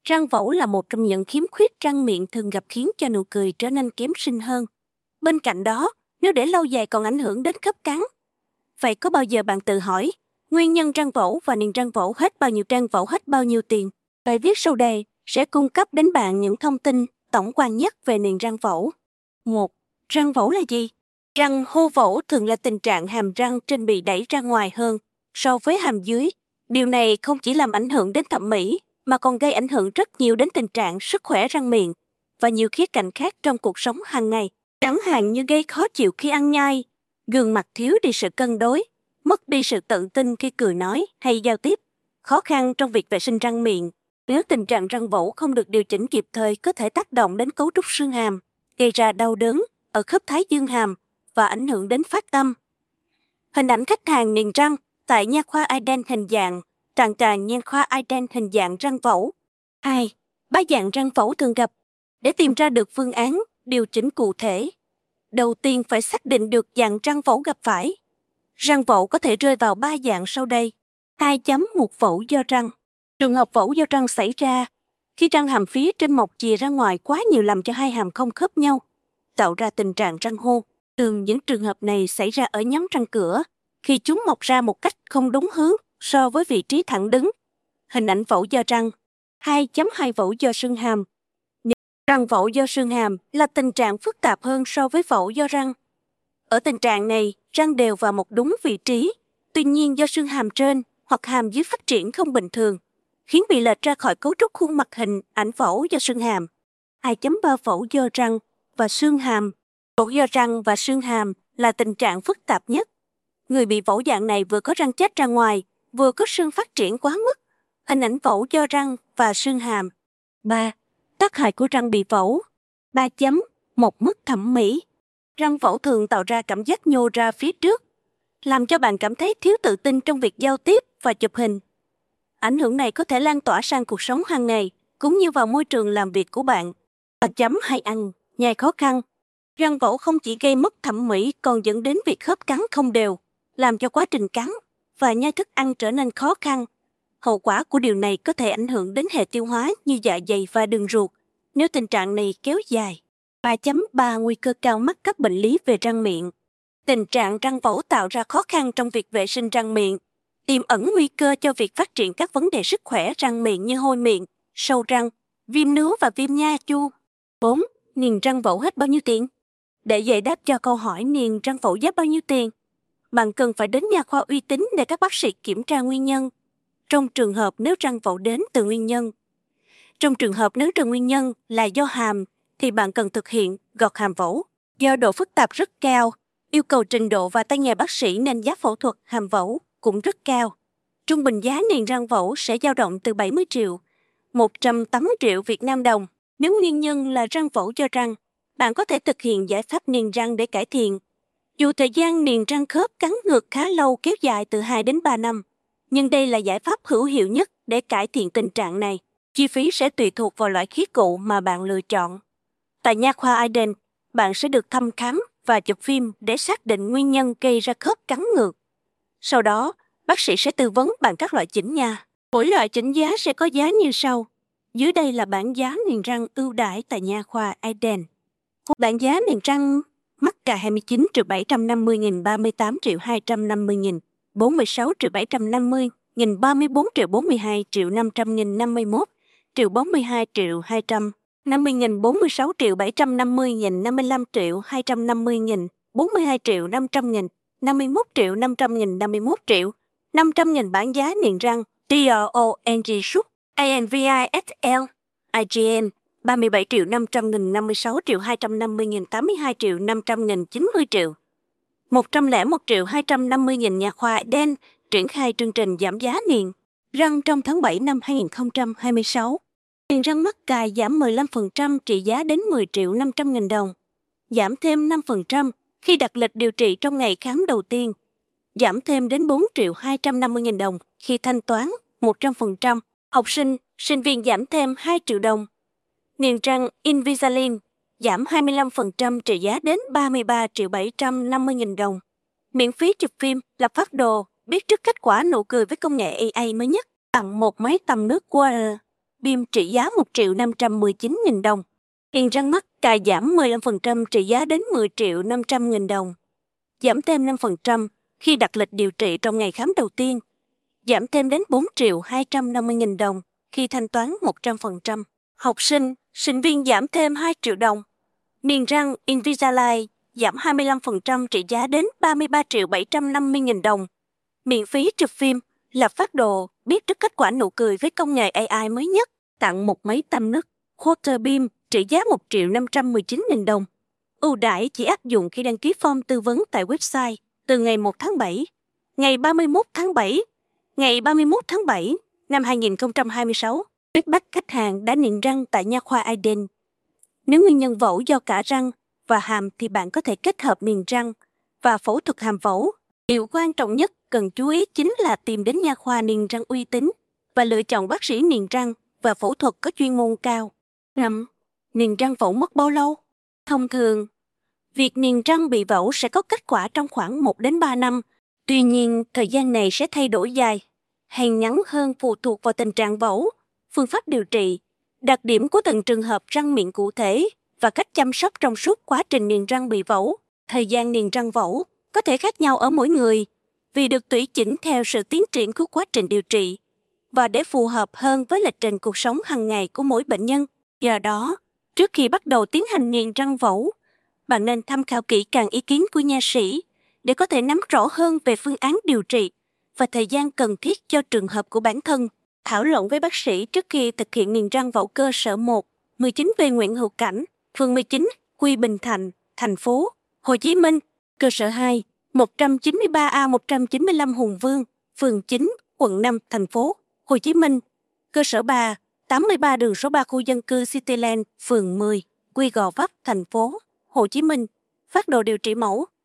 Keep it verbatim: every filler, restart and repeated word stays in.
Răng vẩu là một trong những khiếm khuyết răng miệng thường gặp khiến cho nụ cười trở nên kém xinh hơn. Bên cạnh đó, nếu để lâu dài còn ảnh hưởng đến khớp cắn. Vậy có bao giờ bạn tự hỏi, nguyên nhân răng vẩu và niềng răng vẩu hết bao nhiêu răng vẩu hết bao nhiêu tiền? Bài viết sau đây sẽ cung cấp đến bạn những thông tin tổng quan nhất về niềng răng vẩu. một. Răng vẩu là gì? Răng hô vẩu thường là tình trạng hàm răng trên bị đẩy ra ngoài hơn so với hàm dưới. Điều này không chỉ làm ảnh hưởng đến thẩm mỹ, mà còn gây ảnh hưởng rất nhiều đến tình trạng sức khỏe răng miệng và nhiều khía cạnh khác trong cuộc sống hàng ngày. Chẳng hạn như gây khó chịu khi ăn nhai, gương mặt thiếu đi sự cân đối, mất đi sự tự tin khi cười nói hay giao tiếp, khó khăn trong việc vệ sinh răng miệng. Nếu tình trạng răng vẩu không được điều chỉnh kịp thời có thể tác động đến cấu trúc xương hàm, gây ra đau đớn ở khớp thái dương hàm và ảnh hưởng đến phát âm. Hình ảnh khách hàng niềng răng tại nha khoa Iden hình dạng, trạng tràng nha khoa Iden hình dạng răng vẩu. hai. Ba dạng răng vẩu thường gặp. Để tìm ra được phương án, điều chỉnh cụ thể, đầu tiên phải xác định được dạng răng vẩu gặp phải. Răng vẩu có thể rơi vào ba dạng sau đây. hai chấm một vẩu do răng. Trường hợp vẩu do răng xảy ra khi răng hàm phía trên mọc chìa ra ngoài quá nhiều làm cho hai hàm không khớp nhau, tạo ra tình trạng răng hô. Thường những trường hợp này xảy ra ở nhóm răng cửa, khi chúng mọc ra một cách không đúng hướng so với vị trí thẳng đứng. Hình ảnh vẩu do răng. hai chấm hai vẩu do xương hàm. Răng vẩu do xương hàm là tình trạng phức tạp hơn so với vẩu do răng. Ở tình trạng này, răng đều vào một đúng vị trí, tuy nhiên do xương hàm trên hoặc hàm dưới phát triển không bình thường, khiến bị lệch ra khỏi cấu trúc khuôn mặt hình ảnh vẩu do xương hàm. hai chấm ba vẩu do răng và xương hàm. Vẩu do răng và xương hàm là tình trạng phức tạp nhất. Người bị vẩu dạng này vừa có răng chết ra ngoài, vừa có xương phát triển quá mức. Hình ảnh vẩu do răng và xương hàm. ba. Tác hại của răng bị vẩu. ba chấm một Mất thẩm mỹ. Răng vẩu thường tạo ra cảm giác nhô ra phía trước, làm cho bạn cảm thấy thiếu tự tin trong việc giao tiếp và chụp hình. Ảnh hưởng này có thể lan tỏa sang cuộc sống hàng ngày, cũng như vào môi trường làm việc của bạn. ba chấm hai Ăn, nhai khó khăn. Răng vẩu không chỉ gây mất thẩm mỹ còn dẫn đến việc khớp cắn không đều, làm cho quá trình cắn và nhai thức ăn trở nên khó khăn. Hậu quả của điều này có thể ảnh hưởng đến hệ tiêu hóa như dạ dày và đường ruột, nếu tình trạng này kéo dài. ba chấm ba Nguy cơ cao mắc các bệnh lý về răng miệng. Tình trạng răng vẩu tạo ra khó khăn trong việc vệ sinh răng miệng, tiềm ẩn nguy cơ cho việc phát triển các vấn đề sức khỏe răng miệng như hôi miệng, sâu răng, viêm nướu và viêm nha chu. bốn. Niềng răng vẩu hết bao nhiêu tiền? Để giải đáp cho câu hỏi niềng răng vẩu hết bao nhiêu tiền, bạn cần phải đến nha khoa uy tín để các bác sĩ kiểm tra nguyên nhân. Trong trường hợp nếu răng vẩu đến từ nguyên nhân, trong trường hợp nếu từ nguyên nhân là do hàm, thì bạn cần thực hiện gọt hàm vẩu. Do độ phức tạp rất cao, yêu cầu trình độ và tay nghề bác sĩ nên giá phẫu thuật hàm vẩu cũng rất cao. Trung bình giá niềng răng vẩu sẽ dao động từ bảy mươi triệu, một trăm tám mươi triệu Việt Nam đồng. Nếu nguyên nhân là răng vẩu do răng, bạn có thể thực hiện giải pháp niềng răng để cải thiện. Dù thời gian niềng răng khớp cắn ngược khá lâu, kéo dài từ hai đến ba năm, nhưng đây là giải pháp hữu hiệu nhất để cải thiện tình trạng này. Chi phí sẽ tùy thuộc vào loại khí cụ mà bạn lựa chọn. Tại nha khoa Iden, bạn sẽ được thăm khám và chụp phim để xác định nguyên nhân gây ra khớp cắn ngược. Sau đó, bác sĩ sẽ tư vấn bạn các loại chỉnh nha. Mỗi loại chỉnh giá sẽ có giá như sau. Dưới đây là bảng giá niềng răng ưu đãi tại nha khoa Iden. Bảng giá niềng răng mắc cà hai mươi chín triệu bảy trăm năm mươi nghìn, ba mươi tám triệu hai trăm năm mươi nghìn, bốn mươi sáu triệu bảy trăm năm mươi nghìn, ba mươi bốn triệu bốn mươi hai triệu năm trăm nghìn, năm mươi mốt triệu bốn mươi hai triệu hai trăm năm mươi nghìn, bốn mươi sáu triệu bảy trăm năm mươi nghìn, năm mươi lăm triệu hai trăm năm mươi nghìn, bốn mươi hai triệu năm trăm nghìn, năm mươi mốt triệu năm trăm nghìn, năm mươi mốt triệu năm trăm nghìn. Bảng giá niềng răng tê rờ o en giê Súc, a en vê i ét lờ, i giê en ba mươi bảy triệu năm trăm nghìn, năm mươi sáu triệu hai trăm năm mươi nghìn, tám mươi hai triệu năm trăm nghìn, chín mươi triệu, một trăm lẻ một triệu hai trăm năm mươi nghìn. Nha khoa Iden triển khai chương trình giảm giá niềng răng trong tháng bảy năm hai nghìn không trăm hai mươi sáu. Niềng răng mắc cài giảm mười lăm phần trăm trị giá đến mười triệu năm trăm nghìn đồng. Giảm thêm năm phần trăm khi đặt lịch điều trị trong ngày khám đầu tiên. Giảm thêm đến bốn triệu hai trăm năm mươi nghìn đồng khi thanh toán một trăm phần trăm. Học sinh, sinh viên giảm thêm hai triệu đồng. Niềng răng Invisalign giảm hai mươi lăm phần trăm trị giá đến ba mươi ba triệu bảy trăm năm mươi nghìn đồng. Miễn phí chụp phim, lập phác đồ, biết trước kết quả nụ cười với công nghệ a i mới nhất. Tặng một máy tầm nước Water. Bim trị giá một triệu năm trăm mười chín nghìn đồng. Huyền răng mắt cài giảm mười lăm phần trăm trị giá đến mười triệu năm trăm nghìn đồng. Giảm thêm năm phần trăm khi đặt lịch điều trị trong ngày khám đầu tiên. Giảm thêm đến bốn triệu hai trăm năm mươi nghìn đồng khi thanh toán một trăm phần trăm. Học sinh, sinh viên giảm thêm hai triệu đồng. Niềng răng Invisalign giảm hai mươi lăm phần trăm trị giá đến ba mươi ba triệu bảy trăm năm mươi nghìn đồng. Miễn phí chụp phim, lập phác đồ, biết trước kết quả nụ cười với công nghệ a i mới nhất. Tặng một máy tăm nứt Quarter Beam trị giá một triệu năm trăm mười chín nghìn đồng. Ưu đãi chỉ áp dụng khi đăng ký form tư vấn tại website từ ngày một tháng bảy, ngày ba mươi mốt tháng bảy, ngày ba mươi mốt tháng bảy năm hai nghìn không trăm hai mươi sáu. Feedback khách hàng đã niềng răng tại nha khoa Iden. Nếu nguyên nhân vẩu do cả răng và hàm thì bạn có thể kết hợp niềng răng và phẫu thuật hàm vẩu. Điều quan trọng nhất cần chú ý chính là tìm đến nha khoa niềng răng uy tín và lựa chọn bác sĩ niềng răng và phẫu thuật có chuyên môn cao. năm. Niềng răng vẩu mất bao lâu? Thông thường, việc niềng răng bị vẩu sẽ có kết quả trong khoảng một đến ba năm. Tuy nhiên, thời gian này sẽ thay đổi dài hay ngắn hơn phụ thuộc vào tình trạng vẩu, phương pháp điều trị, đặc điểm của từng trường hợp răng miệng cụ thể và cách chăm sóc trong suốt quá trình niềng răng bị vẩu. Thời gian niềng răng vẩu có thể khác nhau ở mỗi người vì được tùy chỉnh theo sự tiến triển của quá trình điều trị và để phù hợp hơn với lịch trình cuộc sống hàng ngày của mỗi bệnh nhân. Do đó, trước khi bắt đầu tiến hành niềng răng vẩu, bạn nên tham khảo kỹ càng ý kiến của nha sĩ để có thể nắm rõ hơn về phương án điều trị và thời gian cần thiết cho trường hợp của bản thân. Thảo luận với bác sĩ trước khi thực hiện niềng răng vẩu cơ sở một, mười chín B Nguyễn Hữu Cảnh, phường mười chín, Quy Bình Thạnh, thành phố Hồ Chí Minh. Cơ sở hai, một trăm chín mươi ba A một trăm chín mươi lăm Hùng Vương, phường chín, quận năm, thành phố Hồ Chí Minh. Cơ sở ba, tám mươi ba đường số ba khu dân cư Cityland, phường mười, Quy Gò Vấp, thành phố Hồ Chí Minh. Phác đồ điều trị mẫu.